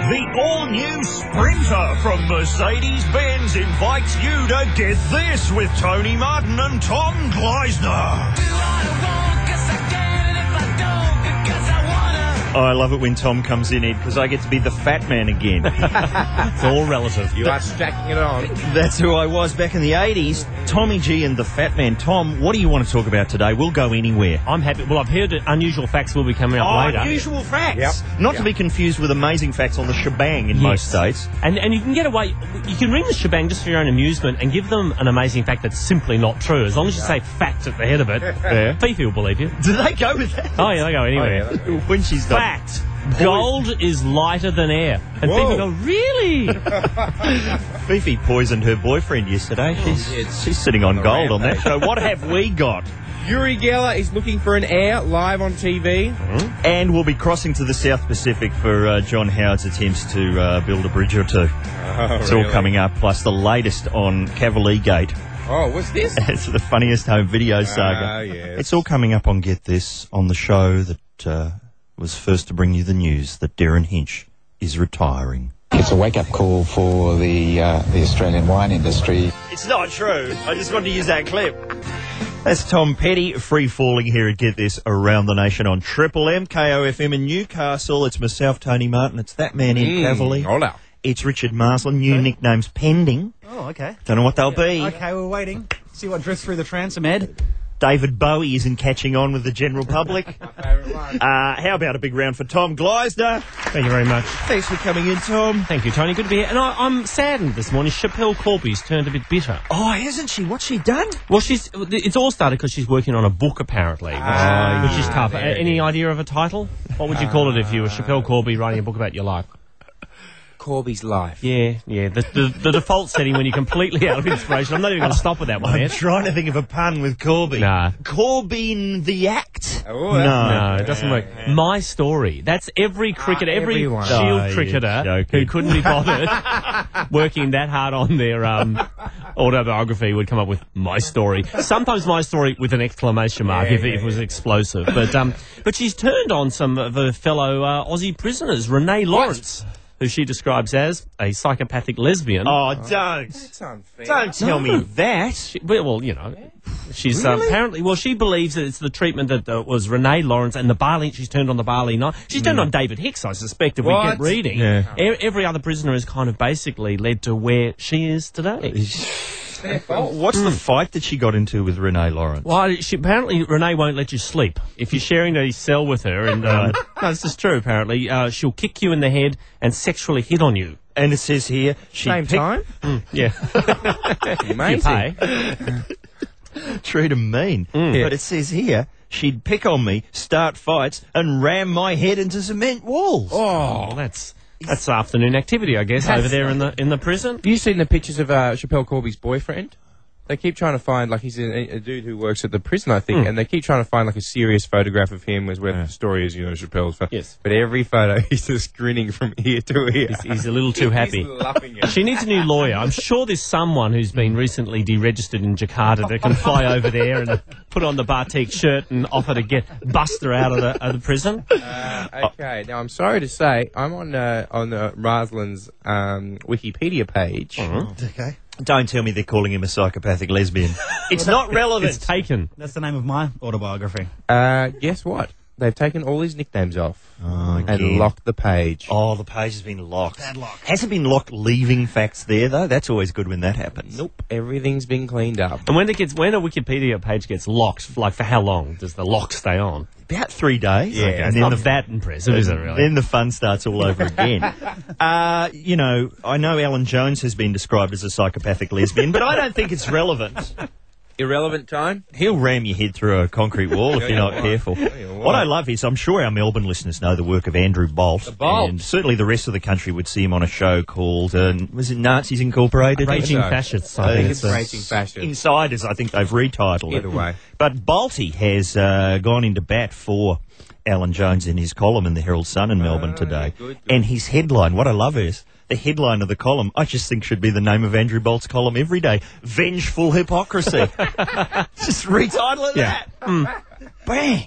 The all-new Sprinter from Mercedes-Benz invites you to get this with Tony Martin and Tom Gleisner. I love it when Tom comes in, Ed, because I get to be the fat man again. It's all relative. You are stacking it on. That's who I was back in the 80s. Tommy G and the fat man. Tom, what do you want to talk about today? We'll go anywhere. I'm happy. Well, I've heard that unusual facts will be coming up later. Unusual facts. Yep. Not to be confused with amazing facts on the shebang in most states. And you can get away. You can ring the shebang just for your own amusement and give them an amazing fact that's simply not true. As long as you say fact at the head of it, Fifi will believe you. Do they go with that? Oh, yeah, they go anywhere. When she's done. Fact. Gold is lighter than air. And Fifi go, really? Fifi poisoned her boyfriend yesterday. She's sitting on gold on that show. What have we got? Uri Geller is looking for an heir live on TV. And we'll be crossing to the South Pacific for John Howard's attempts to build a bridge or two. It's all coming up, plus the latest on Cavalier Gate. Oh, what's this? It's the funniest home video saga. Yes. It's all coming up on Get This on the show that was first to bring you the news that Darren Hinch is retiring. It's a wake-up call for the Australian wine industry. It's not true. I just wanted to use that clip. That's Tom Petty, free-falling here at Get This around the nation on Triple M, KOFM in Newcastle. It's myself, Tony Martin. It's that man in Cavalier. Hola. It's Richard Marsland. New nicknames pending. Oh, okay. Don't know what they'll be. Okay, we're waiting. See what drifts through the transom, Ed. David Bowie isn't catching on with the general public. How about a big round for Tom Gleisner? Thank you very much. Thanks for coming in, Tom. Thank you, Tony. Good to be here. And I'm saddened this morning. Chappelle Corby's turned a bit bitter. Oh, hasn't she? What's she done? Well, it's all started because she's working on a book, apparently, which is tough. Any idea of a title? What would you call it if you were Chappelle Corby writing a book about your life? Corby's life. Yeah. The default setting when you're completely out of inspiration. I'm not even going to stop with that one, I'm Ed. trying to think of a pun with Corby. Nah. Corbyn the act? Oh, No, it doesn't work. My Story. That's every cricketer, every everyone. Shield cricketer who couldn't be bothered working that hard on their autobiography would come up with My Story. Sometimes My Story with an exclamation mark if it was explosive. But she's turned on some of her fellow Aussie prisoners. Renee Lawrence, who she describes as a psychopathic lesbian. Oh, don't. That's unfair. Don't tell me that. She's apparently, she believes that it's the treatment that was Renee Lawrence and the Barley. She's turned on the Barley Knight. She's turned on David Hicks, I suspect, if we kept reading. Yeah. Every other prisoner has kind of basically led to where she is today. What's the fight that she got into with Renee Lawrence? Well, apparently Renee won't let you sleep. If you're sharing a cell with her, and no, this is true, apparently, she'll kick you in the head and sexually hit on you. And it says here... Same time? Yeah. Amazing. You pay. Treat him mean. But it says here, she'd pick on me, start fights, and ram my head into cement walls. Oh, that's afternoon activity, I guess, over there in the prison. Have you seen the pictures of Chappelle Corby's boyfriend? They keep trying to find, he's a dude who works at the prison, I think, and they keep trying to find, a serious photograph of him, where the story is, Chappelle's phone. Yes. But every photo, he's just grinning from ear to ear. He's a little too happy. He's laughing at She needs a new lawyer. I'm sure there's someone who's been recently deregistered in Jakarta that can fly over there and put on the batik shirt and offer to bust her out of the prison. Okay, now I'm sorry to say, I'm on Marsland's Wikipedia page. Okay. Don't tell me they're calling him a psychopathic lesbian. It's not relevant. It's taken. That's the name of my autobiography. Guess what? They've taken all his nicknames off and locked the page. Oh, the page has been locked. Padlock. Has it been locked leaving facts there, though? That's always good when that happens. Nope, everything's been cleaned up. And when a Wikipedia page gets locked, for how long does the lock stay on? About 3 days. Yeah, and it's then not that impressive, is it really? Then the fun starts all over again. I know Alan Jones has been described as a psychopathic lesbian, but I don't think it's relevant. Irrelevant time? He'll ram your head through a concrete wall if you're not careful. What I love is, I'm sure our Melbourne listeners know the work of Andrew Bolt. The Bolt. And certainly the rest of the country would see him on a show called, was it Nazis Incorporated? Raging Fascists, I think it's Raging Fascists. Insiders, I think they've retitled it. Either way. But Bolty has gone into bat for Alan Jones in his column in the Herald Sun in Melbourne today. Good. And his headline, what I love is, the headline of the column, I just think should be the name of Andrew Bolt's column every day. Vengeful Hypocrisy. Just retitle it that. Bang.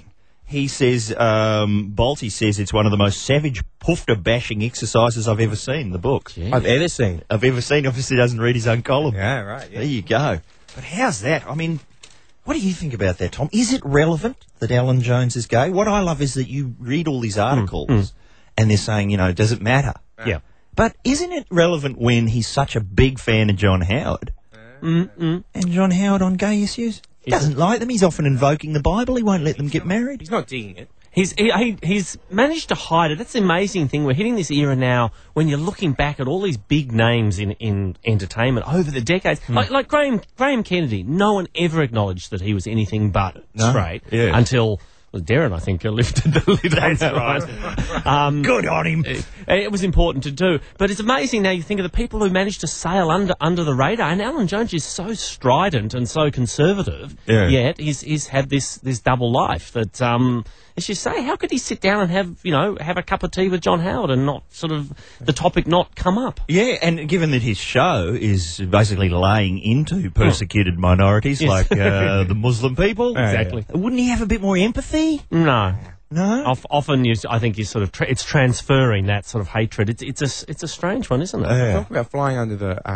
he says, Balti says it's one of the most savage poofter bashing exercises I've ever seen in the book. I've ever seen. Obviously doesn't read his own column. Yeah, right. Yeah. There you go. But how's that? I mean, what do you think about that, Tom? Is it relevant that Alan Jones is gay? What I love is that you read all these articles and they're saying, does it matter? Yeah. But isn't it relevant when he's such a big fan of John Howard? And John Howard on gay issues? He doesn't like them. He's often invoking the Bible. He won't let them get married. He's not digging it. He's managed to hide it. That's the amazing thing. We're hitting this era now when you're looking back at all these big names in entertainment over the decades. Like Graham Kennedy. No one ever acknowledged that he was anything but straight until... Well, Darren, I think, lifted the lid. That's right. Good on him. It was important to do. But it's amazing now you think of the people who managed to sail under the radar. And Alan Jones is so strident and so conservative, yet he's had this double life that, as you say, how could he sit down and have a cup of tea with John Howard and not sort of the topic not come up? Yeah, and given that his show is basically laying into persecuted minorities like the Muslim people, Exactly. Wouldn't he have a bit more empathy? No. No? Often, I think you sort of it's transferring that sort of hatred. It's a strange one, isn't it? Talk about flying under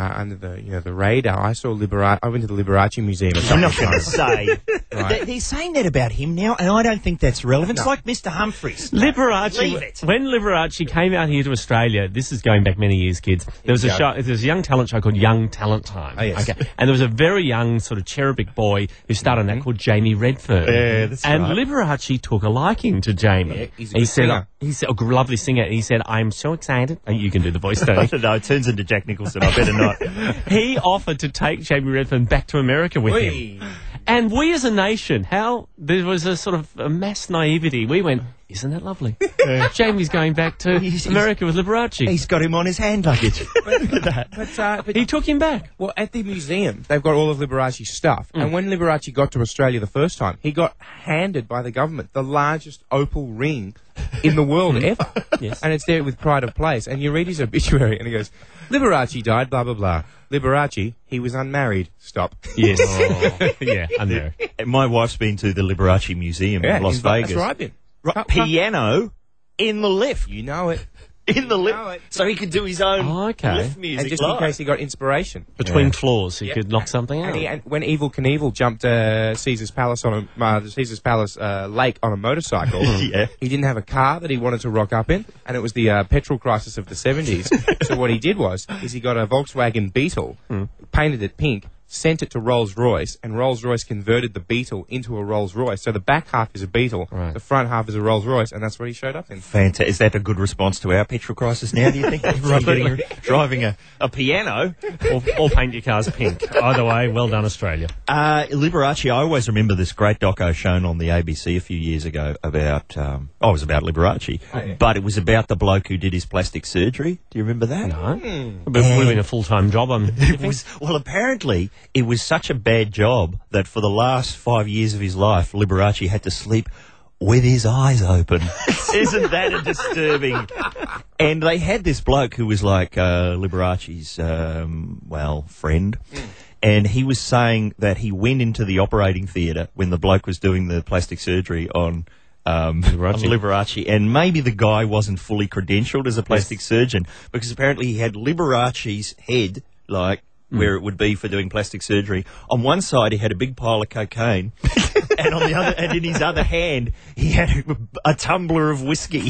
the radar. I went to the Liberace Museum. I'm not going to say. They're saying that about him now, and I don't think that's relevant. It's like Mr. Humphreys. Liberace. Leave it. When Liberace came out here to Australia, this is going back many years, kids. There was a young talent show called Young Talent Time. Oh, yes. Okay, and there was a very young sort of cherubic boy who started on that called Jamie Redfern. Yeah, that's and right. Liberace took a liking to Jamie. Yeah, he's a good singer. He said, a lovely singer. And he said, "I'm so excited." You can do the voice, Tony. No, it turns into Jack Nicholson. I better not. He offered to take Jamie Redfern back to America with him. And we as a nation, there was a sort of a mass naivety. We went, isn't that lovely? Jamie's going back to America with Liberace. He's got him on his hand luggage. But He took him back. well, at the museum, they've got all of Liberace's stuff. And when Liberace got to Australia the first time, he got handed by the government the largest opal ring in the world ever. Yes. And it's there with pride of place. And you read his obituary, and he goes, Liberace died, blah, blah, blah. Liberace, he was unmarried. Stop. Yes. Yeah, unmarried. My wife's been to the Liberace Museum in Las Vegas. That's where I've been. Right, piano in the lift. You know it. In the lift. So he could do his own lift music And just live. in case he got inspiration. Between floors, he could knock something out. And when Evel Knievel jumped Caesar's Palace lake on a motorcycle, Yeah. he didn't have a car that he wanted to rock up in, and it was the petrol crisis of the 70s. So what he did is he got a Volkswagen Beetle, painted it pink, sent it to Rolls-Royce, and Rolls-Royce converted the Beetle into a Rolls-Royce. So the back half is a Beetle, the front half is a Rolls-Royce, and that's what he showed up in. Fantastic. Is that a good response to our petrol crisis now, do you think? Everyone driving a piano. Or paint your cars pink. Either way, well done, Australia. Liberace, I always remember this great doco shown on the ABC a few years ago about, it was about Liberace, but it was about the bloke who did his plastic surgery. Do you remember that? No. But it would have been a full-time job. Well, apparently, it was such a bad job that for the last 5 years of his life, Liberace had to sleep with his eyes open. Isn't that a disturbing? And they had this bloke who was like Liberace's, friend. And he was saying that he went into the operating theatre when the bloke was doing the plastic surgery on Liberace, and maybe the guy wasn't fully credentialed as a plastic surgeon, because apparently he had Liberace's head, where it would be for doing plastic surgery. On one side, he had a big pile of cocaine, and on the other, and in his other hand, he had a tumbler of whiskey.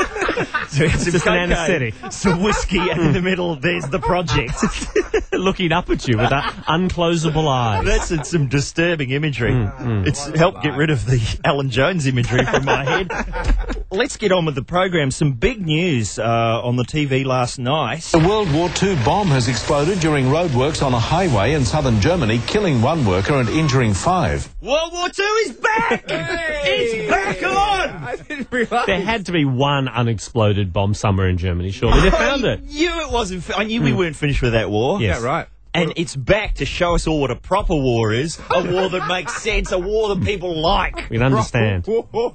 So it's just an anaesthetic. Some whiskey, and in the middle, there's the project. Looking up at you with unclosable eyes. That's some disturbing imagery. It's helped get rid of the Alan Jones imagery from my head. Let's get on with the program. Some big news on the TV last night. A World War II bomb has exploded during roadworks on a highway in southern Germany, killing one worker and injuring 5. World War II is back! It's back on! I didn't realise. There had to be one unexploded bomb somewhere in Germany, surely. They found it. I knew it wasn't. I knew we weren't finished with that war. Yes. Yeah, right. And it's back to show us all what a proper war is. A war that makes sense. A war that people like. We can understand.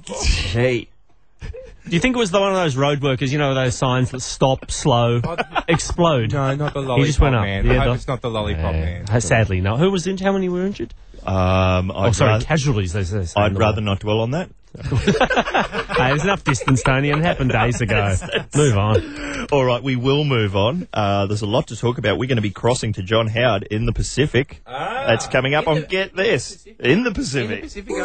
Gee. Do you think it was one of those road workers, those signs that stop, slow, explode? No, not the lollipop He just went up. man. Yeah, I hope it's not the lollipop man. Sadly, no. Who was injured? How many were injured? Casualties, they say. I'd rather not dwell on that. Hey, there's enough distance, Tony, and it happened days ago. Move on. All right, we will move on. There's a lot to talk about. We're going to be crossing to John Howard in the Pacific. That's coming up on Get This. In the Pacific.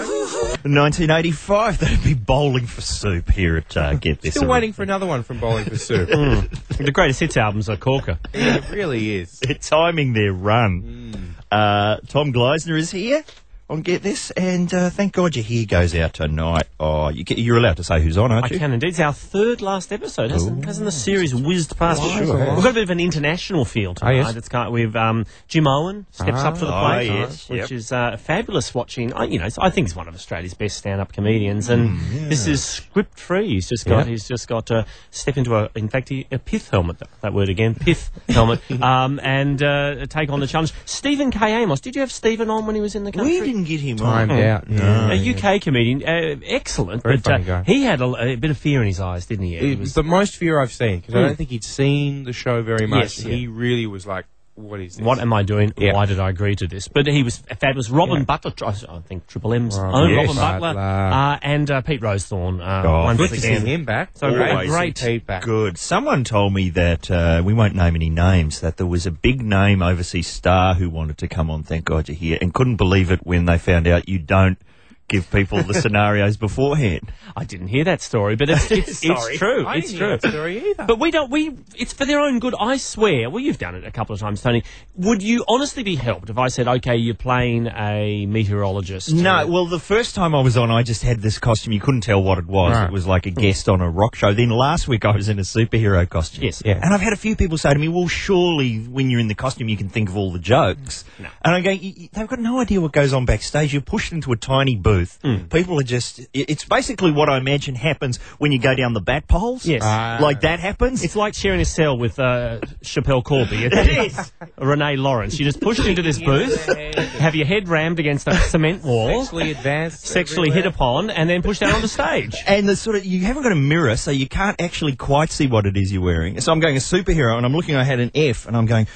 1985, that'd be Bowling for Soup here at Get This. Still waiting for another one from Bowling for Soup. The greatest hits albums are corker. Yeah, it really is. They're timing their run. Tom Gleisner is here on Get This, and thank God your hair goes out tonight. Oh, you're allowed to say who's on, aren't I you? can indeed. It's our third last episode. Hasn't the series whizzed past? We've got a bit of an international feel tonight. yes. It's we've Jim Owen steps up to the plate, yes. which Yep. is fabulous watching. I think he's one of Australia's best stand-up comedians, and this is script-free. He's just got to step into a pith helmet. That word again, pith helmet, and take on the challenge. Stephen K. Amos. Did you have Stephen on when he was in the country? We didn't get him Timed on. out. A UK comedian, excellent, Very but funny guy. he had a bit of fear in his eyes, didn't he? It was the most fear I've seen, because I don't think he'd seen the show very much. Yes, yeah. He really was like, what is this? What am I doing? Yeah. Why did I agree to this? But he was fabulous. Robin Butler, I think Triple M's own yes. Robin Butler, Butler. and Pete Rosethorn. Oh, Good to see again. him back. So Always great. Pete back. Good. Someone told me that, we won't name any names, that there was a big name overseas star who wanted to come on, thank God you're here, and couldn't believe it when they found out you don't give people the scenarios beforehand. I didn't hear that story, but it's true. I It's didn't true. hear that story either. But it's for their own good, I swear. Well, you've done it a couple of times, Tony. Would you honestly be helped if I said, okay, you're playing a meteorologist? No, well, the first time I was on, I just had this costume. You couldn't tell what it was. Right. It was like a guest on a rock show. Then last week I was in a superhero costume. Yes. Yeah. And I've had a few people say to me, well, surely when you're in the costume you can think of all the jokes. No. And I go, they've got no idea what goes on backstage. You're pushed into a tiny booth. People are just... It's basically what I imagine happens when you go down the bat poles. Yes. Like that happens. It's like sharing a cell with Chappelle Corby. It is. Renee Lawrence. You're just pushed into this booth, have your head rammed against a cement wall, Sexually advanced. sexually hit upon, and then pushed out on the stage. And the sort of, you haven't got a mirror, so you can't actually quite see what it is you're wearing. So I'm going a superhero, and I'm looking. I had an F, and I'm going,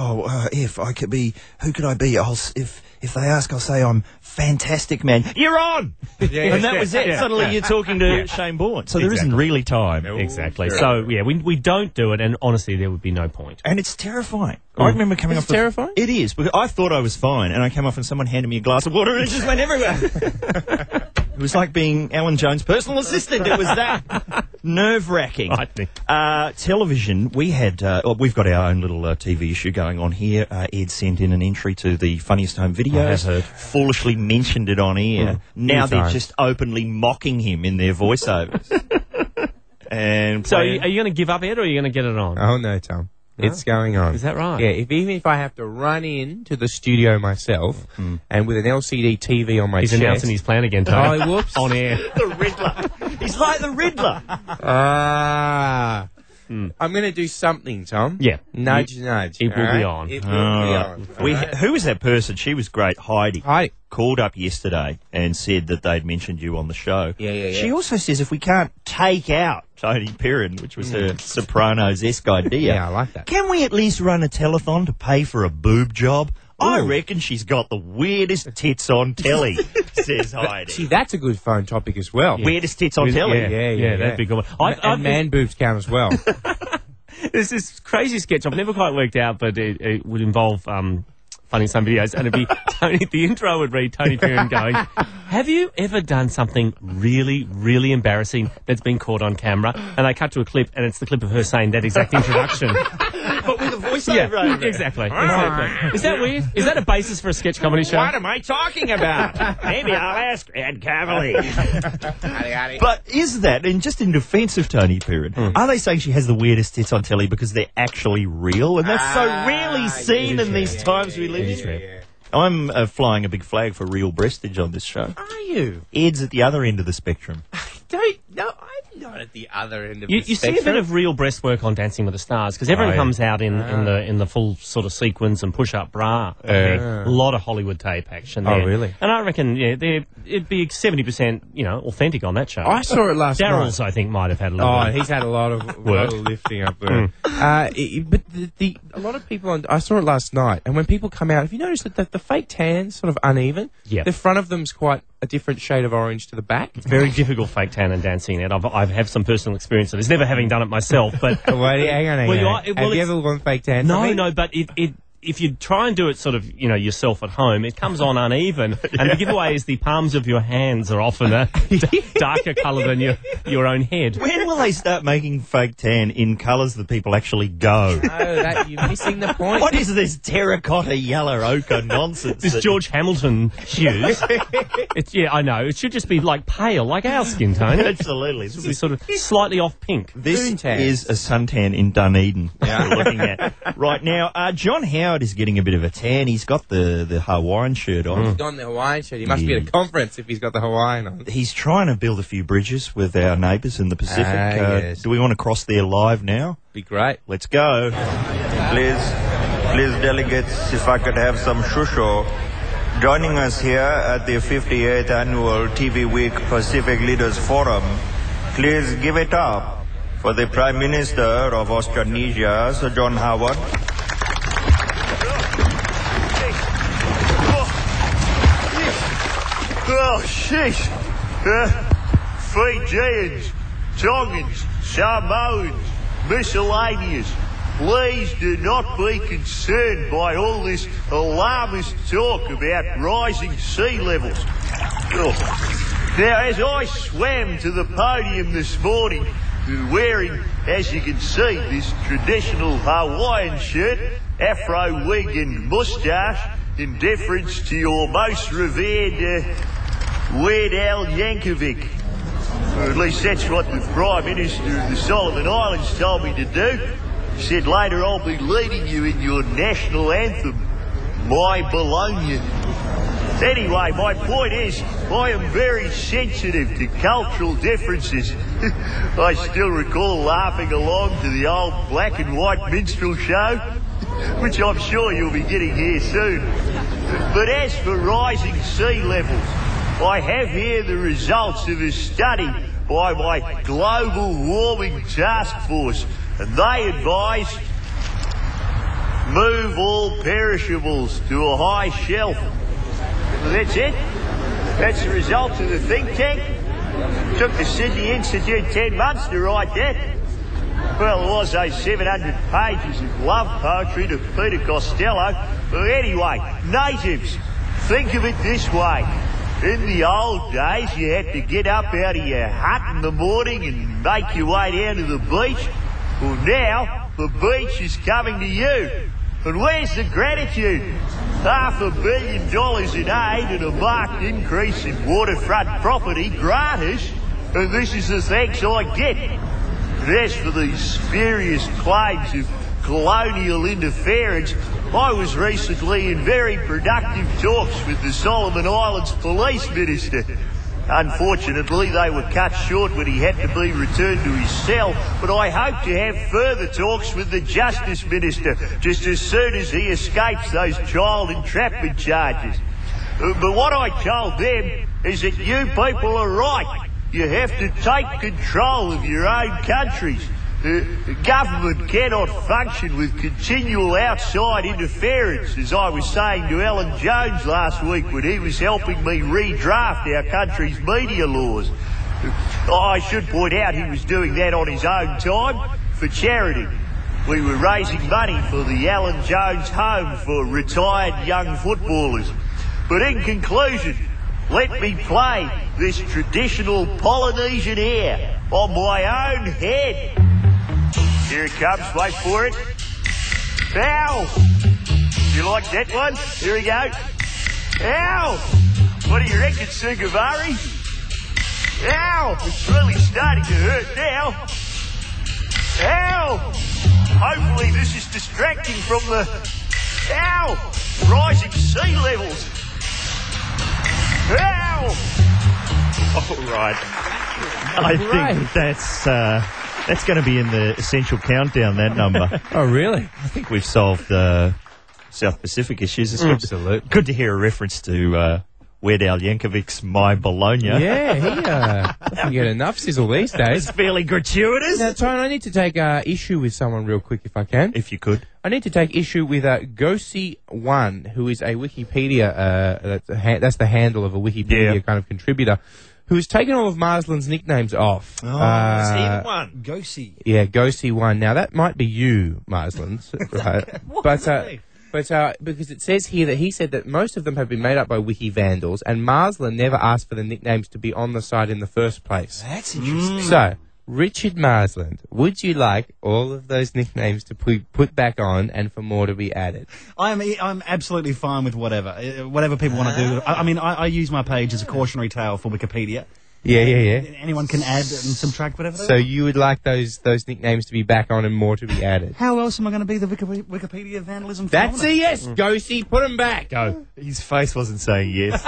F. I could be. Who could I be? If they ask, I'll say I'm Fantastic Man. You're on, and that was it. Yeah. Suddenly you're talking to Shane Bourne. So there isn't really time, Exactly. So, yeah, we don't do it, and honestly, there would be no point. and it's terrifying. I remember coming It's off. terrifying? It is, because I thought I was fine, and I came off, and someone handed me a glass of water, and it just went everywhere. It was like being Alan Jones' personal assistant. It was that nerve-wracking. I think. Television, we've got our own little TV issue going on here. Ed sent in an entry to the Funniest Home Videos. I have heard. Foolishly mentioned it on air. Now they're times. just openly mocking him in their voiceovers. And So, are playing- you going to give up, Ed, or are you going to get it on? Oh, no, Tom. It's going on. Is that right? Yeah, even if I have to run in to the studio myself and with an LCD TV on my He's chest... announcing his plan again, Tony. Oh, whoops. On air. the Riddler. He's like the Riddler. I'm going to do something, Tom. Yeah. Nudge, nudge. it will all be right? on. It will be on. Who was that person? She was great. Heidi. Hi. Called up yesterday and said that they'd mentioned you on the show. Yeah. She also says if we can't take out Tony Perrin, which was her Sopranos-esque idea, Yeah, I like that. can we at least run a telethon to pay for a boob job? I reckon she's got the weirdest tits on telly, says Heidi. See, that's a good phone topic as well. Weirdest tits on telly. Yeah, that'd be a good one. And man boobs count as well. There's this crazy sketch I've never quite worked out, but it would involve Funny Some Videos, and it'd be Tony. The intro would read Tony Perrin going, "Have you ever done something really, really embarrassing that's been caught on camera?" And they cut to a clip, and it's the clip of her saying that exact introduction. But with a voiceover over it. Exactly. Is that weird? Is that a basis for a sketch comedy show? What am I talking about? Maybe I'll ask Ed Cavalier. But is that, and just in defence of Tony Perrin, are they saying she has the weirdest tits on telly because they're actually real? And that's so rarely seen in these times we live in. I'm flying a big flag for real breastage on this show. Are you? Ed's at the other end of the spectrum. No, I'm not at the other end of You the see a bit of real breastwork on Dancing with the Stars because everyone comes out in the full sort of sequins and push-up bra. A lot of Hollywood tape action there. Oh, really? And I reckon, it'd be 70%, authentic on that show. I saw it last night. Daryl's, I think, might have had a little. Oh, he's had a lot of lifting up there. But a lot of people, I saw it last night, and when people come out, have you noticed that the fake tan's sort of uneven? Yeah. The front of them's quite a different shade of orange to the back? Very difficult fake tan and dancing, Ed. I have some personal experience of this, never having done it myself. But Wait, hang on. Have you ever gone fake tan? No, but if you try and do it sort of, yourself at home, it comes on uneven. And the giveaway is the palms of your hands are often a darker colour than your own head. When will they start making fake tan in colours that people actually go? No, you're missing the point. What is this terracotta yellow ochre nonsense? This George Hamilton hues. I know. It should just be like pale, like our skin tone. Absolutely. It should be sort of slightly off pink. This Suntan. is a suntan in Dunedin we're looking at right now. John Howard is getting a bit of a tan. He's got the Hawaiian shirt on. He's on the Hawaiian shirt. He must be at a conference if he's got the Hawaiian on. He's trying to build a few bridges with our neighbours in the Pacific. Yes. Do we want to cross there live now? Be great. Let's go. Please, delegates, if I could have some shusho. Joining us here at the 58th Annual TV Week Pacific Leaders Forum, please give it up for the Prime Minister of Australasia, Sir John Howard. Oh, sheesh. Fijians, Tongans, Samoans, miscellaneous. Please do not be concerned by all this alarmist talk about rising sea levels. Oh. Now, as I swam to the podium this morning, wearing, as you can see, this traditional Hawaiian shirt, afro wig and moustache, in deference to your most revered Weird Al Yankovic. Or at least that's what the Prime Minister of the Solomon Islands told me to do. He said later I'll be leading you in your national anthem, My Bologna. Anyway, my point is, I am very sensitive to cultural differences. I still recall laughing along to the old black and white minstrel show, which I'm sure you'll be getting here soon. But as for rising sea levels, I have here the results of a study by my Global Warming Task Force, and they advise move all perishables to a high shelf. Well, that's it. That's the result of the think tank. Took the Sydney Institute 10 months to write that. Well, it was those 700 pages of love poetry to Peter Costello. But anyway, natives, think of it this way. In the old days, you had to get up out of your hut in the morning and make your way down to the beach. Well, now, the beach is coming to you. And where's the gratitude? $500 million in aid and a marked increase in waterfront property gratis, and this is the thanks I get. And as for these spurious claims of colonial interference, I was recently in very productive talks with the Solomon Islands Police Minister. Unfortunately, they were cut short when he had to be returned to his cell, but I hope to have further talks with the Justice Minister just as soon as he escapes those child entrapment charges. But what I told them is that you people are right. You have to take control of your own countries. The government cannot function with continual outside interference, as I was saying to Alan Jones last week when he was helping me redraft our country's media laws. I should point out he was doing that on his own time for charity. We were raising money for the Alan Jones Home for retired young footballers. But in conclusion, let me play this traditional Polynesian air on my own head. Here it comes, wait for it. Ow! You like that one? Here we go. Ow! What do you reckon, Sugavari? Ow! It's really starting to hurt now. Ow! Hopefully this is distracting from the... Ow! Rising sea levels. Ow! All right. I think that's going to be in the essential countdown, that number. Oh, really? I think we've solved South Pacific issues. It's Absolutely. good to hear a reference to Weird Al Yankovic's My Bologna. Yeah, he doesn't get enough sizzle these days. It's fairly gratuitous. Now, Tone, I need to take issue with someone real quick, if I can. If you could. I need to take issue with Gosi1, who is a Wikipedia, that's the handle of a Wikipedia kind of contributor, who has taken all of Marsland's nicknames off. Oh, it's him one. Gosi. Yeah, Gosi1. Now, that might be you, Marsland, right? But because it says here that he said that most of them have been made up by wiki vandals, and Marsland never asked for the nicknames to be on the site in the first place. That's interesting. So, Richard Marsland, would you like all of those nicknames to put back on and for more to be added? I'm absolutely fine with whatever people want to do. I mean, I use my page as a cautionary tale for Wikipedia. Yeah. Anyone can add and subtract whatever they So want. you would like those nicknames to be back on and more to be added? How else am I going to be the Wikipedia vandalism That's a phenomenon? yes, Gosi. Put them back. Go. His face wasn't saying yes.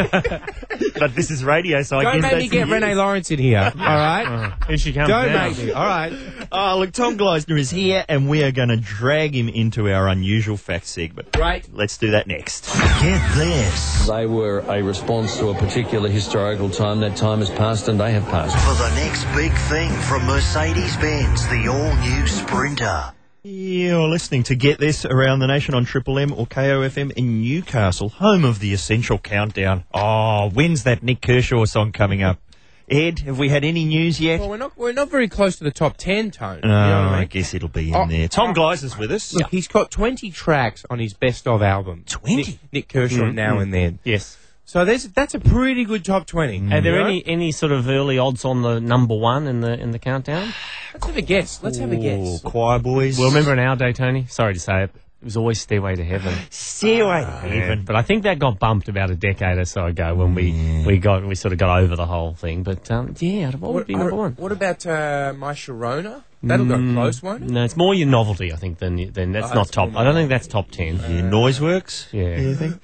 But this is radio, so I Don't guess make that's me get a yes. Renee Lawrence in here, all right? Here she comes Don't now. make me. All right. Oh, look, Tom Gleisner is here, and we are going to drag him into our unusual fact segment. Right. Let's do that next. Get this. They were a response to a particular historical time. That time has passed and they have passed. For the next big thing from Mercedes-Benz, the all-new Sprinter. You're listening to Get This around the nation on Triple M or KOFM in Newcastle, home of the Essential Countdown. Oh, when's that Nick Kershaw song coming up? Ed, have we had any news yet? Well, we're not very close to the top 10, Tone. No, You know what I I mean? guess it'll be in there. Tom Gleisner's with us. Look, he's got 20 tracks on his best of album. 20? Nick Kershaw Now and Then. Yes. So that's a pretty good top 20. Are there You know? any sort of early odds on the number one in the countdown? Let's have a guess. Oh, Choir Boys. Well, remember in our day, Tony? Sorry to say it. It was always Stairway to Heaven. Stairway to Heaven. But I think that got bumped about a decade or so ago when we sort of got over the whole thing. But yeah, what would be number one? What about My Sharona? That'll go close, won't it? No, it's more your novelty, I think, than that's not top. I don't think that's top 10. Yeah, Noiseworks? Yeah. You think?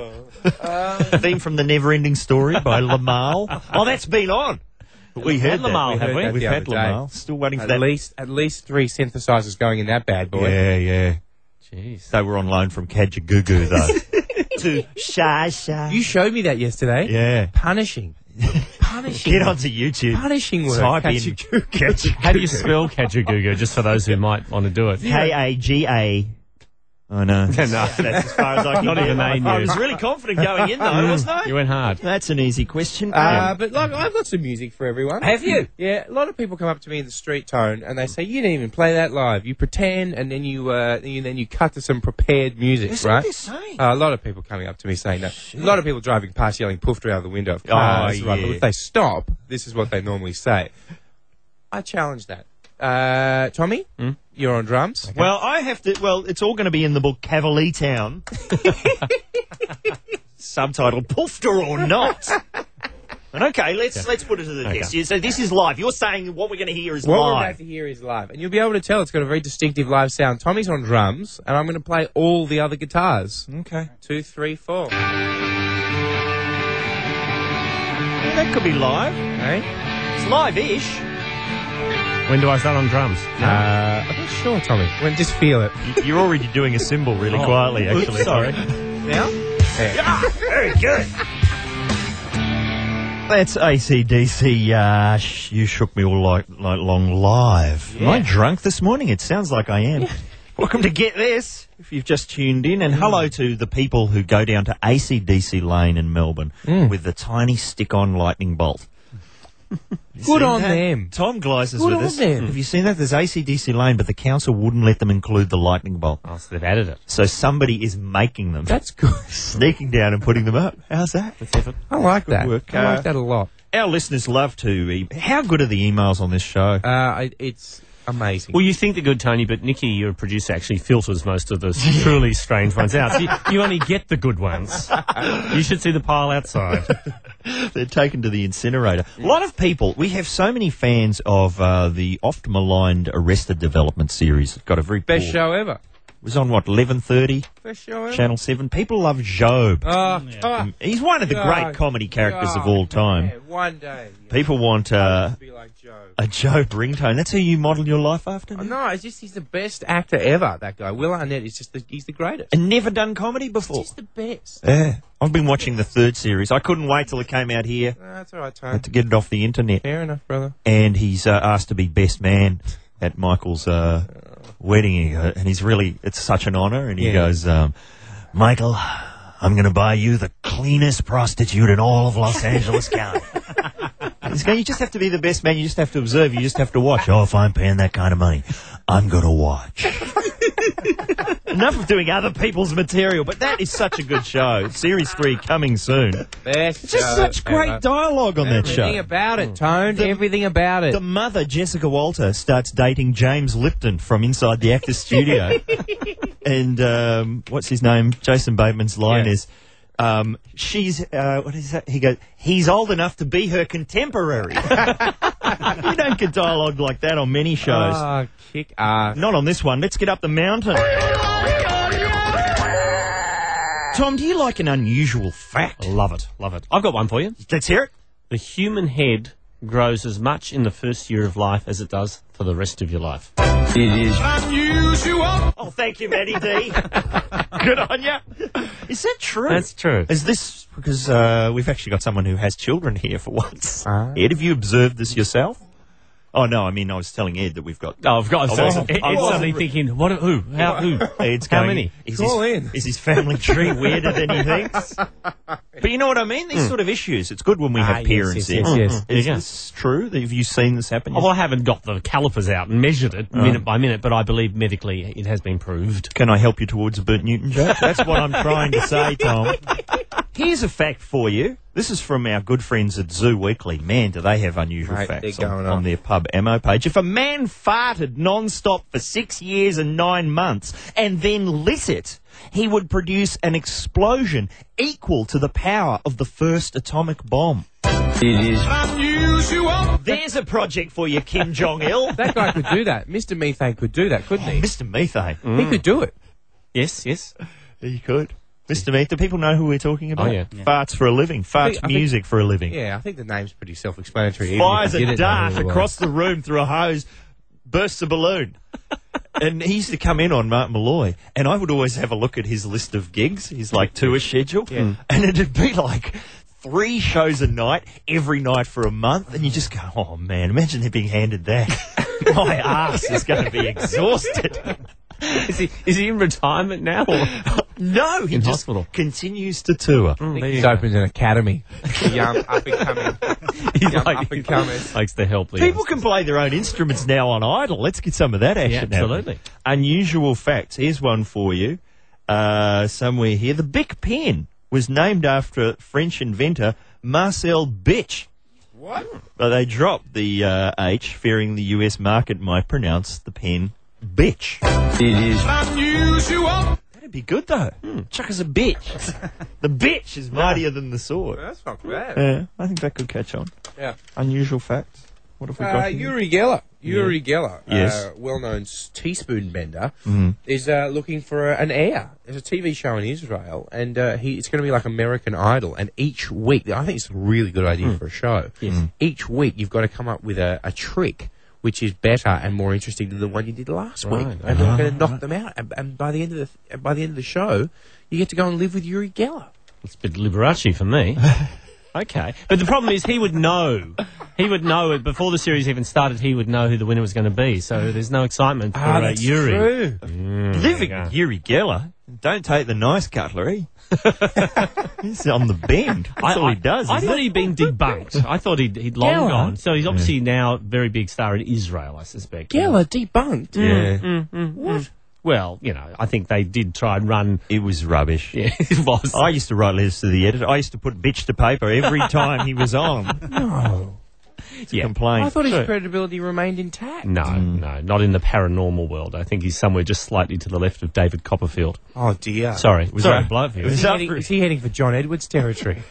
Theme from The Never-Ending Story by Lamal. Oh, that's been on. We heard Lamal, that. have we? We've the had other day. Lamal. Still waiting for At that. least 3 synthesizers going in that bad boy. Yeah. Jeez. They were on loan from Kajagoogoo, though. To Sha. You showed me that yesterday. Yeah. Punishing. Get onto YouTube. Punishing word. Type in Kajagoogoo. How do you spell Kajagoogoo, just for those who might want to do it? Kaga. Oh, no. No. That's as far as I can Not get. even they knew. I was really confident going in, though, wasn't I? You went hard. That's an easy question. But like, I've got some music for everyone. Have you? Yeah, a lot of people come up to me in the street, Tone, and they say, "You didn't even play that live. You pretend, and then you cut to some prepared music, That's right?" what they're saying. A lot of people coming up to me saying that. A lot of people driving past yelling "poofed" out of the window of cars. Oh, Right? yeah. But if they stop, this is what they normally say. I challenge that. Tommy, you're on drums. Well, I have to. Well, it's all going to be in the book Cavalier Town. Subtitle Poofter or Not. And okay, let's put it to the test. So this is live. You're saying what we're going to hear is What we're live. about to hear is live, and you'll be able to tell it's got a very distinctive live sound. Tommy's on drums, and I'm going to play all the other guitars. Okay. 2, 3, 4. Well, that could be live. Okay. It's live-ish. When do I start on drums? I'm not sure, Tommy. Well, just feel it. You're already doing a cymbal really quietly, actually. Sorry. Now? Very good. That's AC/DC. You shook me all like long live. Am I drunk this morning? It sounds like I am. Welcome to Get This, if you've just tuned in. And hello to the people who go down to AC/DC Lane in Melbourne with the tiny stick-on lightning bolt. Good on them. Tom Gleisner's Good with on us. them. Have you seen that? There's AC/DC Lane, but the council wouldn't let them include the lightning bolt. Oh, so they've added it. So somebody is making them. That's good. Sneaking down and putting them up. How's that? I like that. work. I like that a lot. Our listeners love to. How good are the emails on this show? It's amazing. Well, you think they're good, Tony, but Nikki, your producer, actually filters most of the truly strange ones out. So you only get the good ones. You should see the pile outside. They're taken to the incinerator. A lot of people. We have so many fans of the oft maligned Arrested Development series. It's got a very Best poor- show ever. was on, 11:30? First show ever? Channel 7. People love Job. He's one of the God. great comedy characters of all time. Yeah, one day. People want To be like Joe. a Job ringtone. That's who you model your life after? Oh, no, it's just he's the best actor ever, that guy. Will Arnett is just he's the greatest. And never done comedy before. He's the best. Yeah. I've been watching the 3rd series. I couldn't wait till it came out here. No, that's all right, I had Tone. to get it off the internet. Fair enough, brother. And he's asked to be best man at Michael's wedding. And he's really, it's such an honour. And he goes, Michael, I'm going to buy you the cleanest prostitute in all of Los Angeles County. He's going, you just have to be the best man. You just have to observe. You just have to watch. Oh, if I'm paying that kind of money, I'm going to watch. Enough of doing other people's material, but that is such a good show. Series 3 coming soon. Best Just show such great ever. dialogue on that show. Everything about it, Tone. Everything about it. The mother, Jessica Walter, starts dating James Lipton from inside the Actors Studio. And what's his name? Jason Bateman's line is, she's, what is that? He goes, he's old enough to be her contemporary. You don't get dialogue like that on many shows. Oh, kick ass. Not on this one. Let's get up the mountain. Tom, do you like an unusual fact? Love it, love it. I've got one for you. Let's hear it. The human head grows as much in the first year of life as it does for the rest of your life. It is unusual. Oh, thank you, Matty D. Good on you. Is that true? That's true. Is this because we've actually got someone who has children here for once? Ed, have you observed this yourself? Oh, no, I mean, I was telling Ed that we've got... Oh, I've got... wasn't- Ed's I wasn't- suddenly thinking, what? Who? How? Who? Ed's How going, many? Is his family tree weirder than he thinks? But you know what I mean? These sort of issues. It's good when we have parents in. yes. Is Yeah. this true? Have you seen this happen? Oh, I haven't got the calipers out and measured it minute by minute, but I believe medically it has been proved. Can I help you towards a Bert Newton joke? That's what I'm trying to say, Tom. Here's a fact for you. This is from our good friends at Zoo Weekly. Man, do they have unusual Mate, facts they're going on on. their pub ammo page. If a man farted non-stop for 6 years and 9 months and then lit it, he would produce an explosion equal to the power of the first atomic bomb. It is Unusual. There's a project for you, Kim Jong-il. That guy could do that. Mr. Methane could do that, couldn't he? Mr. Methane. He could do it. Yes, yes. He could. Mr. Methane. Do people know who we're talking about? Oh, yeah. Farts for a living. Farts I think- music for a living. Yeah, I think the name's pretty self-explanatory. even Fires if you a didn't know dart who it was. across the room through a hose, bursts a balloon. And he used to come in on Mark Malloy, and I would always have a look at his list of gigs, his tour schedule, and it'd be like 3 shows a night, every night for a month, and you just go, oh man, imagine being handed that. My ass is going to be exhausted. Is he in retirement now? Or? No, he In just hospital. continues to tour. He's opened an academy. The young up-and-coming. He's Young like, up-and-comers. likes to help the People can play their own instruments now on Idle. Let's get some of that action. Yeah, absolutely. happening. Unusual facts. Here's one for you. Somewhere here. The Bic pen was named after French inventor Marcel Bitch. What? But they dropped the H, fearing the US market might pronounce the pen bitch. It is Unusual. That'd be good though. Chuck us a bitch. The bitch is mightier than the sword. That's not bad. Yeah, I think that could catch on. Yeah. Unusual facts. What have we got? Here? Yuri Geller. Yuri Geller, Yes. well-known teaspoon bender, is looking for an heir. There's a TV show in Israel, and it's going to be like American Idol. And each week, I think it's a really good idea for a show. Yes. Each week, you've got to come up with a trick which is better and more interesting than the one you did last week. Right. And they're going to knock them out. And by the end of the show, you get to go and live with Yuri Geller. It's a bit Liberace for me. Okay. But the problem is he would know. He would know it before the series even started. He would know who the winner was going to be. So there's no excitement for That's Yuri. true. Living with Yuri Geller. Don't take the nice cutlery. He's on the bend. That's all he does. I isn't thought it? he'd been debunked. I thought he'd long Geller? gone. So he's obviously now a very big star in Israel, I suspect. Geller debunked. Yeah. What? Well, I think they did try and run. It was rubbish. Yeah, it was. I used to write letters to the editor. I used to put bitch to paper every time he was on. No. Yeah. Complain. I thought his Sure. credibility remained intact. No, not in the paranormal world. I think he's somewhere just slightly to the left of David Copperfield. Oh, dear. Sorry, Was sorry, that- Bloodfield. Is he heading for John Edwards territory?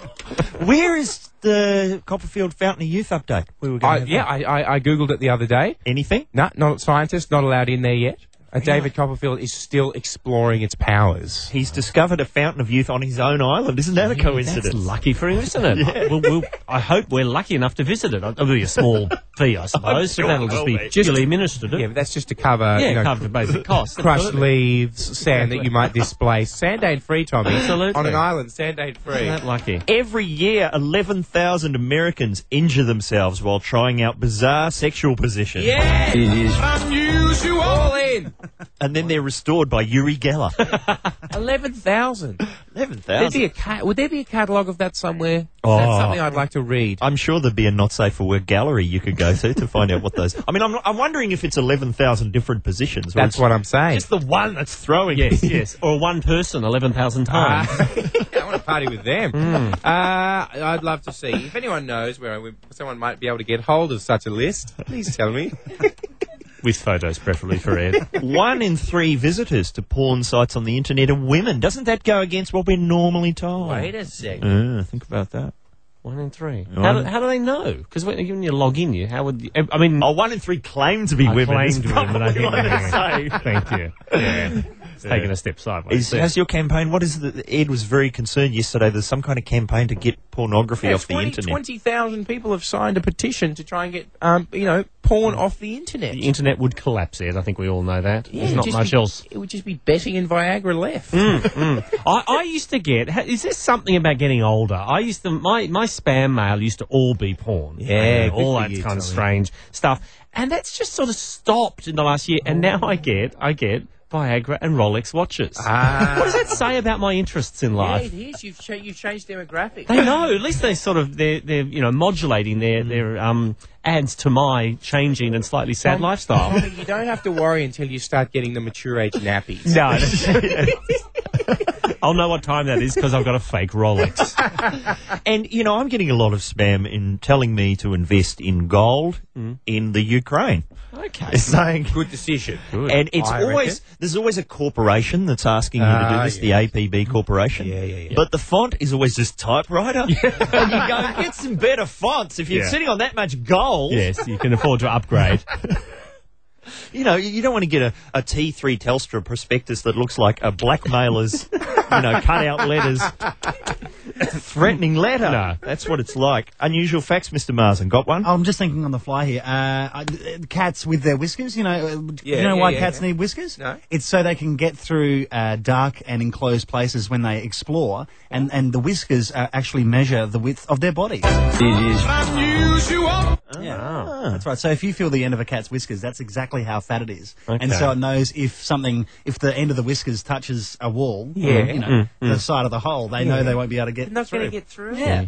Where is the Copperfield Fountain of Youth update? We were going to have that. I Googled it the other day. Anything? No, not scientist, not allowed in there yet. David Copperfield is still exploring its powers. He's discovered a fountain of youth on his own island. Isn't that a coincidence? That's lucky for him, isn't it? I hope we're lucky enough to visit it. It'll be a small fee, I suppose. sure but that'll just be duly administered. Yeah, but that's just to cover, cover the basic costs. crushed leaves, sand that you might displace. Sand ain't free, Tommy. Absolutely. On an island, sand ain't free. Isn't that lucky? Every year, 11,000 Americans injure themselves while trying out bizarre sexual positions. Yeah! It is unusual! All in! And then they're restored by Uri Geller. 11,000. 11,000? Would there be a catalogue of that somewhere? Oh. That's something I'd like to read. I'm sure there'd be a not safe for work gallery you could go to find out what those... I mean, I'm wondering if it's 11,000 different positions. That's what I'm saying. Just the one that's throwing. Yes. Or one person 11,000 times. I want to party with them. I'd love to see. If anyone knows where someone might be able to get hold of such a list, please tell me. With photos, preferably, for Ed. 1 in 3 visitors to porn sites on the internet are women. Doesn't that go against what we're normally told? Wait a second. Think about that. 1 in 3. How do they know? Because when you log in, how would you... I mean... 1 in 3 claim to be women. Claim to be women, but I think... what I say. Thank you. Yeah. It's taken a step sideways. How's your campaign? What is the... Ed was very concerned yesterday. There's some kind of campaign to get pornography off the internet. 20,000 people have signed a petition to try and get, porn off the internet. The internet would collapse, Ed. I think we all know that. Yeah, There's not much else. It would just be betting and Viagra left. I used to get... Is there something about getting older? My spam mail used to all be porn. Yeah, all that kind of strange stuff. And that's just sort of stopped in the last year. And now I get Viagra and Rolex watches. What does that say about my interests in life? Yeah, it is. You've changed demographics. They know. At least they're modulating their ads to my changing and slightly sad lifestyle. Tommy, you don't have to worry until you start getting the mature age nappies. No. I'll know what time that is because I've got a fake Rolex. And, I'm getting a lot of spam in telling me to invest in gold in the Ukraine. Okay. It's saying... Good decision. Good. And there's always a corporation that's asking you to do this, the APB Corporation. Yeah. But the font is always just typewriter. And you go, get some better fonts if you're sitting on that much gold. Yes, you can afford to upgrade. You don't want to get a T3 Telstra prospectus that looks like a blackmailer's, cut out letters. Threatening letter. No. That's what it's like. Unusual facts, Mr. Marsden. Got one? I'm just thinking on the fly here. Cats with their whiskers, you know why cats need whiskers? No. It's so they can get through dark and enclosed places when they explore, and the whiskers actually measure the width of their bodies. It is unusual. Yeah, that's right. So if you feel the end of a cat's whiskers, that's exactly how fat it is. Okay. And so it knows if the end of the whiskers touches a wall, the side of the hole, they know they won't be able to get Not through. going to get through. Yeah.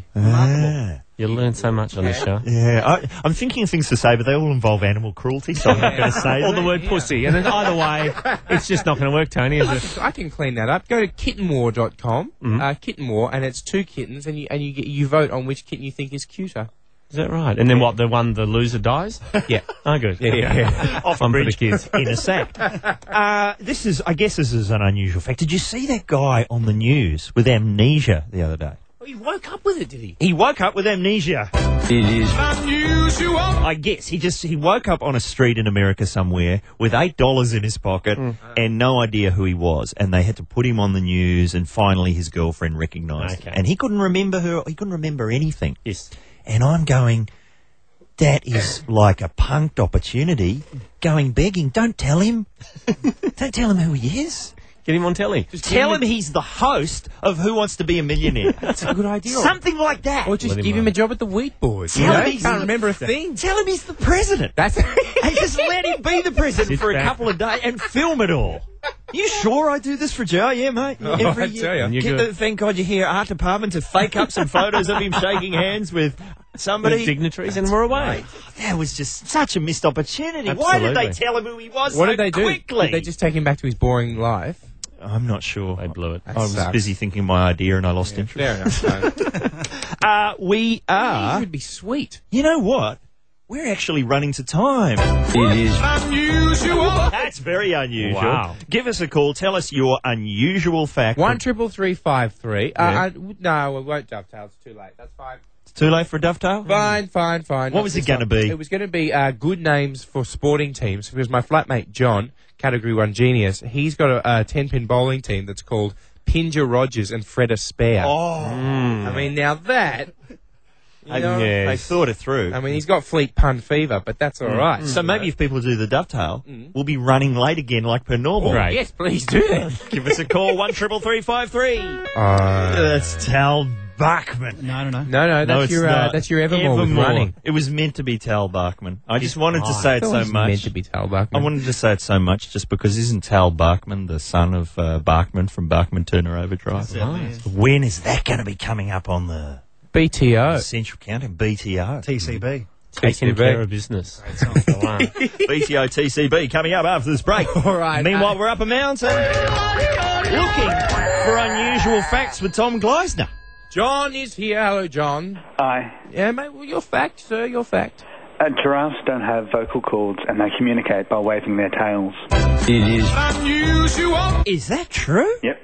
You learn so much on this show. Yeah, I'm thinking of things to say, but they all involve animal cruelty, so I'm not going to say Or the word pussy. And then either way, it's just not going to work, Tony, is it? I can clean that up. Go to kittenwar.com, Kitten War, and it's 2 kittens, and you vote on which kitten you think is cuter. Is that right? And then what, the loser dies? Yeah. Oh, good. Yeah. Off Fun for the bridge kids. in a sack. This is an unusual fact. Did you see that guy on the news with amnesia the other day? Oh, he woke up with it, did he? He woke up with amnesia. It is unusual. I guess he woke up on a street in America somewhere with $8 in his pocket and no idea who he was, and they had to put him on the news, and finally his girlfriend recognised him, and he couldn't remember her. He couldn't remember anything. Yes. And I'm going, that is like a punked opportunity, going begging. Don't tell him. Don't tell him who he is. Get him on telly. Just tell him he's the host of Who Wants to Be a Millionaire. That's a good idea. Something like that. Or just give him a job at the Wheat Board. Tell him he can't remember a thing. Tell him he's the president. That's And just let him be the president for a back. couple of days and film it all. You sure I do this for Joe? Yeah, mate. Every I tell you. Thank God you're here, art department, to fake up some photos of him shaking hands with somebody. With dignitaries, and we're away. That was just such a missed opportunity. Absolutely. Why did they tell him who he was What so did they do? quickly? Did they just take him back to his boring life? I'm not sure. They blew it. I was sucks. busy thinking my idea and I lost interest. Fair enough. We It are... would be sweet. You know what? We're actually running to time. It is Unusual. That's very unusual. Wow. Give us a call. Tell us your unusual fact. 1 333 53. No, we won't dovetail. It's too late. That's fine. Too late for a dovetail? Fine. What was it going to be? It was going to be good names for sporting teams, because my flatmate John, Category 1 genius, he's got a 10-pin bowling team that's called Pinger Rogers and Fred Aspire. I mean, now that... They thought it through. I mean, he's got fleet pun fever, but that's all right. So maybe if people do the dovetail, we'll be running late again like per normal. Right. Yes, please do that. Give us a call, 133353. That's Tal Bachman. No. No, that's your Evermore with running. It was meant to be Tal Bachman. I just wanted to say it so It's much. meant to be Tal Bachman. I wanted to say it so much just because isn't Tal Bachman the son of Bachman from Bachman Turner Overdrive? When is that going to be coming up on the BTO. Central Counting? BTO. TCB. Taking care of business. BTO TCB coming up after this break. All right. Meanwhile, we're up a mountain looking for unusual facts with Tom Gleisner. John is here. Hello, John. Hi. Yeah, mate, well, your fact, sir, your fact. Giraffes don't have vocal cords and they communicate by waving their tails. It is Unusual. Is that true? Yep.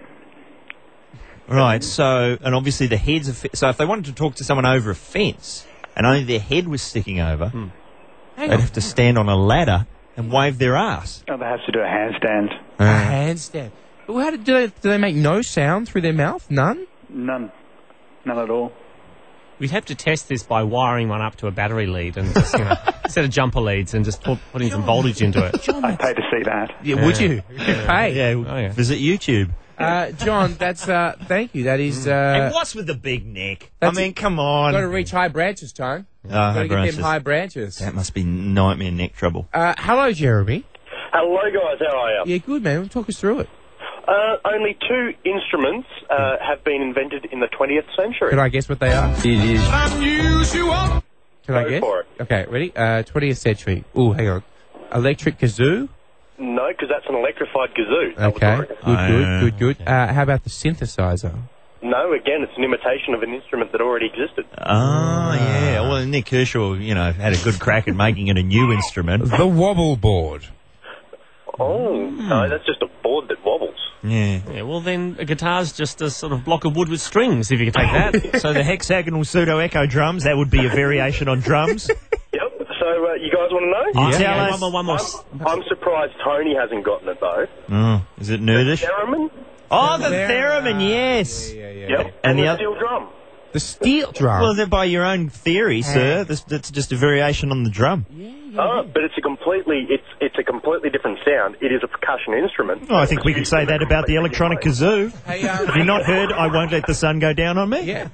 Right, so, and obviously the heads of... So if they wanted to talk to someone over a fence and only their head was sticking over, they'd have to stand on a ladder and wave their ass. Oh, they have to do a handstand. A handstand. Well, how do they make no sound through their mouth? None? None at all. We'd have to test this by wiring one up to a battery lead and just, instead of jumper leads and just putting some voltage into it. I'd pay to see that. Yeah, would you? Pay. Yeah, visit YouTube. John, that's, thank you. That is, And what's with the big neck? I mean, come on. Got to reach high branches, Tone. High Got to get branches. them high branches. That must be nightmare neck trouble. Hello, Jeremy. Hello, guys. How are you? Yeah, good, man. Talk us through it. Only two instruments have been invented in the 20th century. Can I guess what they are? It is Unusual. Can I Go guess? for it. Okay, ready? 20th century. Ooh, hang on. Electric kazoo? No, because that's an electrified kazoo. Okay, good. How about the synthesizer? No, again, it's an imitation of an instrument that already existed. Oh, yeah. Well, Nick Kershaw, had a good crack at making it a new instrument. The wobble board. Oh, no, that's just a board that wobbles. Yeah. Yeah, well then a guitar's just a sort of block of wood with strings, if you can take that. So the hexagonal pseudo-echo drums, that would be a variation on drums. Yep. So, you guys want to know? Tell us. One more. I'm surprised Tony hasn't gotten it, though. Oh, is it nudish? Theremin? Oh, the theremin, yes. Yep. And the the other... steel drum. The steel drum. Well, they're by your own theory, sir. That's just a variation on the drum. But it's a completely different sound. It is a percussion instrument. Oh, I think we could say that about the electronic kazoo. Hey, Have you not heard I Won't Let the Sun Go Down on Me? Yeah.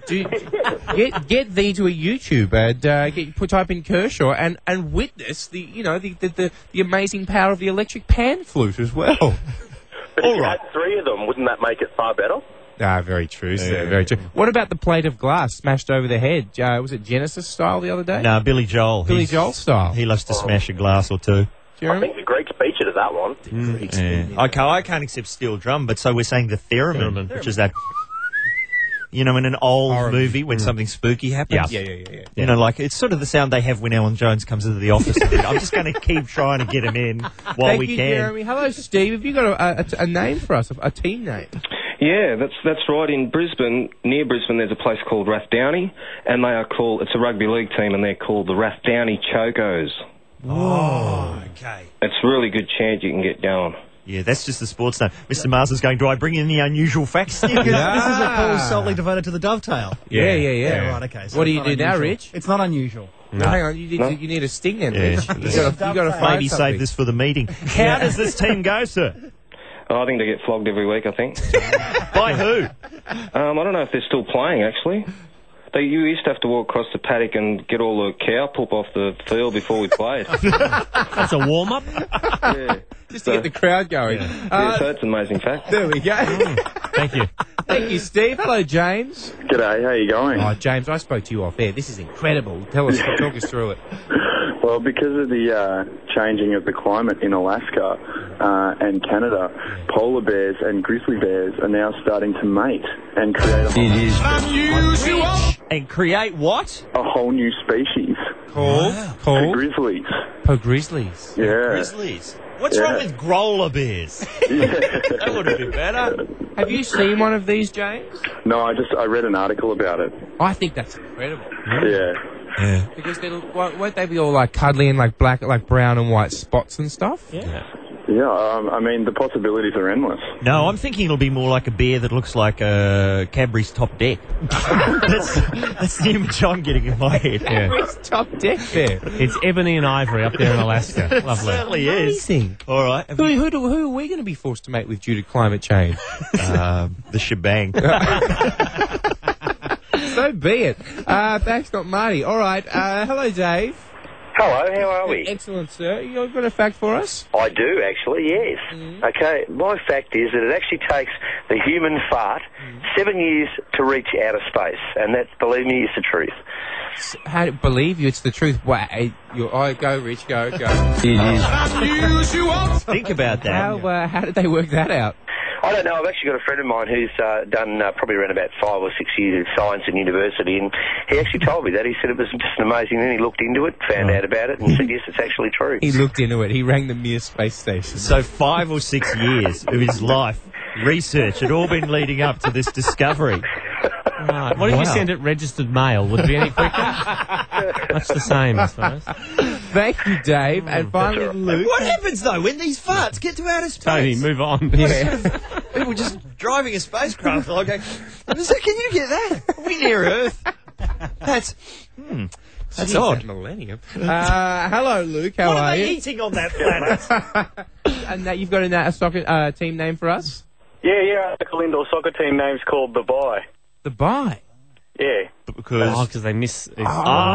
Get thee to a YouTube and type in Kershaw and witness the amazing power of the electric pan flute as well. But if you had three of them, wouldn't that make it far better? Ah, very true, sir. Very true. What about the plate of glass smashed over the head? Was it Genesis style the other day? No, Billy Joel. Billy Joel style. He loves to smash a glass or two. I think the Greeks beat you to that one. Yeah. I can't accept steel drum, but so we're saying the theremin, which is that... in an old movie when something spooky happens. Yeah. Like it's sort of the sound they have when Alan Jones comes into the office. I'm just going to keep trying to get him in while Thank we you, can. Jeremy. Hello, Steve. Have you got a name for us, a team name? Yeah, that's right. In Brisbane, near Brisbane, there's a place called Rathdowney, and it's a rugby league team, and they're called the Rathdowney Chocos. Oh, okay. It's a really good chant you can get going. Yeah, that's just the sports name. Mr. Mars is going, do I bring in the unusual facts? This is a call solely devoted to the dovetail. Yeah. Right, okay. So What do it's you not do now, unusual. Rich? It's not unusual. No. Hang on, you need a sting then, Rich. Yeah. You got to find Maybe something. save this for the meeting. How does this team go, sir? Oh, I think they get flogged every week, I think. By who? I don't know if they're still playing, actually. You used to have to walk across the paddock and get all the cow poop off the field before we played. That's a warm-up? Yeah. Just to get the crowd going. Yeah, so that's an amazing fact. There we go. Thank you. Thank you, Steve. Hello, James. G'day, how you going? Oh, James, I spoke to you off air. This is incredible. Talk us through it. Well, because of the changing of the climate in Alaska and Canada, polar bears and grizzly bears are now starting to mate and create And create what? a whole new species. Called? Grizzlies. Grizzlies. Yeah. Grizzlies. What's wrong with growler bears? That would have been better. Have you seen one of these, James? No, I read an article about it. I think that's incredible. Yeah. Because won't they be all like cuddly and like black, like brown and white spots and stuff? Yeah, I mean, the possibilities are endless. No, I'm thinking it'll be more like a bear that looks like a Cadbury's Top Deck. that's the image I'm getting in my head. Cadbury's Top Deck bear. It's ebony and ivory up there in Alaska. It Lovely. certainly is. Amazing. All right. Who are we going to be forced to mate with due to climate change? The shebang. So be it. Thanks, not Marty. All right. Hello, Dave. Hello, how are we? Excellent, sir. You've got a fact for us? I do, actually, yes. Okay, my fact is that it actually takes the human fart 7 years to reach outer space, and that, believe me, is the truth. How believe you? It's the truth. Go, Rich, go. It is. Think about that. How did they work that out? I don't know. I've actually got a friend of mine who's done probably around about 5 or 6 years of science in university, and he actually told me that. He said it was just an amazing thing. He looked into it, found out about it, and said, yes, it's actually true. He looked into it. He rang the Mir space station. So 5 or 6 years of his life, research had all been leading up to this discovery. Right. What if you send it registered mail? Would it be any quicker? Much the same, I suppose. Thank you, Dave. And finally, Luke. What happens, though, when these farts get to outer space? Tony, move on. People just driving a spacecraft like, can you get that? Are we near Earth? That's odd. Millennium. Hello, Luke. How What are are you? they eating on that planet? And you've got a soccer team name for us? Yeah, our indoor soccer team name's called The Bye. The Bye? Yeah. Because they miss... Wait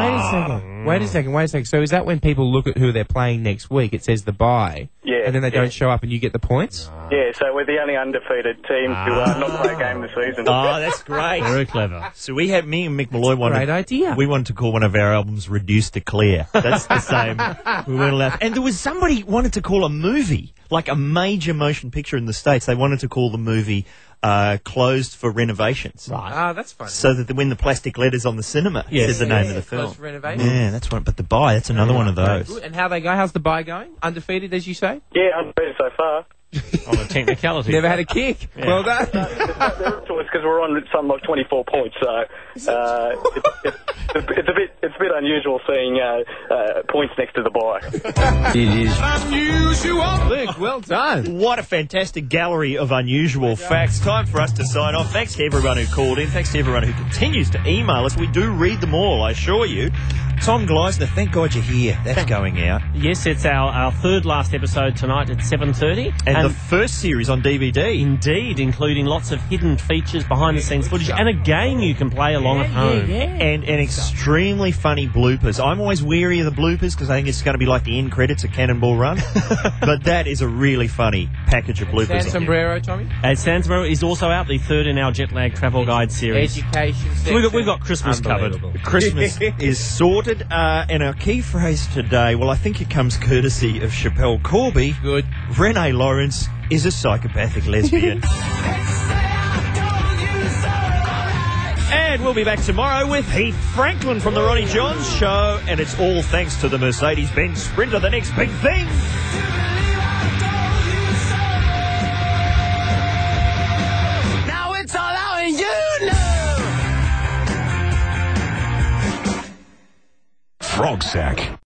a second. So is that when people look at who they're playing next week, it says The Bye? Yeah. And then they don't show up and you get the points? Yeah, so we're the only undefeated team to not play a game this season. Oh, that's great. Very clever. So me and Mick Malloy wanted... Great idea. We wanted to call one of our albums Reduced to Clear. That's the same. We weren't allowed... And there was somebody wanted to call a movie, like a major motion picture in the States, they wanted to call the movie... closed for renovations. Right. Ah, that's fun. So that when the plastic letters on the cinema said the name of the film. Closed for renovation. Yeah, that's one. But The Bye, that's another one of those. And how they go? How's The Bye going? Undefeated, as you say? Yeah, undefeated so far. On a technicality. Never had a kick. Yeah. Well done. It's because we're on something like 24 points, so it's a bit unusual seeing points next to The Bye. It is. Unusual. Luke, well done. What a fantastic gallery of unusual facts. Time for us to sign off. Thanks to everyone who called in. Thanks to everyone who continues to email us. We do read them all, I assure you. Tom Gleisner, thank God you're here. That's going out. Yes, it's our third last episode tonight at 7:30. And the first series on DVD. Indeed, including lots of hidden features, behind-the-scenes footage, and a game you can play along at home. And extremely funny bloopers. I'm always weary of the bloopers because I think it's going to be like the end credits of Cannonball Run. But that is a really funny package of bloopers. San Sombrero, Tommy? San Sombrero is also out, the third in our Jet Lag Travel Guide series. Education So we've got Christmas covered. Christmas is sorted. And our key phrase today, well, I think it comes courtesy of Chappelle Corby. Good. Renee Lawrence is a psychopathic lesbian. And we'll be back tomorrow with Heath Franklin from the Ronnie Johns Show. And it's all thanks to the Mercedes-Benz Sprinter, the next big thing. Now it's all out and you know. Frog Sack.